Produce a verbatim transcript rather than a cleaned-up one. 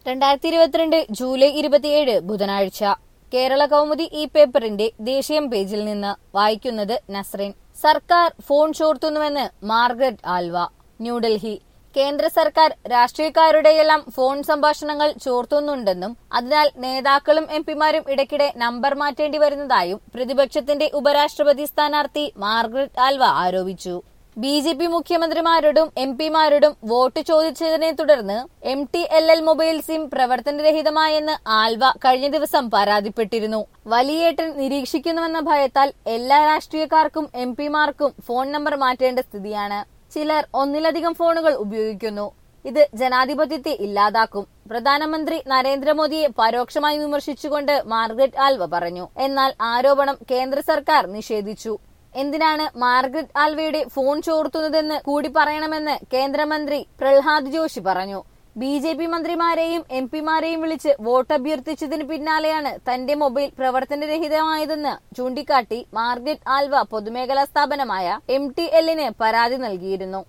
രണ്ടായിരത്തി ഇരുപത്തിരണ്ട് ജൂലൈ ഇരുപത്തിയേഴ് ബുധനാഴ്ച കേരള കൗമുദി ഈ പേപ്പറിന്റെ ദേശീയം പേജിൽ നിന്ന് വായിക്കുന്നത് നസ്രീൻ. സർക്കാർ ഫോൺ ചോർത്തുന്നുവെന്ന് മാർഗരറ്റ് ആൽവ. ന്യൂഡൽഹി. കേന്ദ്ര സർക്കാർ രാഷ്ട്രീയക്കാരുടെയെല്ലാം ഫോൺ സംഭാഷണങ്ങൾ ചോർത്തുന്നുണ്ടെന്നും അതിനാൽ നേതാക്കളും എംപിമാരും ഇടയ്ക്കിടെ നമ്പർ മാറ്റേണ്ടി വരുന്നതായും പ്രതിപക്ഷത്തിന്റെ ഉപരാഷ്ട്രപതി സ്ഥാനാർത്ഥി മാർഗരറ്റ് ആൽവ ആരോപിച്ചു. ബി ജെ പി മുഖ്യമന്ത്രിമാരോടും എം പിമാരോടും വോട്ട് ചോദിച്ചതിനെ തുടർന്ന് M T N L mobile SIM പ്രവർത്തനരഹിതമായെന്ന് ആൽവ കഴിഞ്ഞ ദിവസം പരാതിപ്പെട്ടിരുന്നു. വലിയേട്ടൻ നിരീക്ഷിക്കുന്നുവെന്ന ഭയത്താൽ എല്ലാ രാഷ്ട്രീയക്കാർക്കും എം പിമാർക്കും ഫോൺ നമ്പർ മാറ്റേണ്ട സ്ഥിതിയാണ്. ചിലർ ഒന്നിലധികം ഫോണുകൾ ഉപയോഗിക്കുന്നു. ഇത് ജനാധിപത്യത്തെ ഇല്ലാതാക്കും. പ്രധാനമന്ത്രി നരേന്ദ്രമോദിയെ പരോക്ഷമായി വിമർശിച്ചുകൊണ്ട് മാർഗരറ്റ് ആൽവ പറഞ്ഞു. എന്നാൽ ആരോപണം കേന്ദ്ര സർക്കാർ നിഷേധിച്ചു. എന്തിനാണ് മാർഗരറ്റ് ആൽവയുടെ ഫോൺ ചോർത്തുന്നതെന്ന് കൂടി പറയണമെന്ന് കേന്ദ്രമന്ത്രി പ്രഹ്ലാദ് ജോഷി പറഞ്ഞു. ബി ജെ പി മന്ത്രിമാരെയും എം പിമാരെയും വിളിച്ച് വോട്ട് അഭ്യർത്ഥിച്ചതിന് പിന്നാലെയാണ് തന്റെ മൊബൈൽ പ്രവർത്തനരഹിതമായതെന്ന് ചൂണ്ടിക്കാട്ടി മാർഗരറ്റ് ആൽവ പൊതുമേഖലാ സ്ഥാപനമായ എം ടി എല്ലിന് പരാതി നൽകിയിരുന്നു.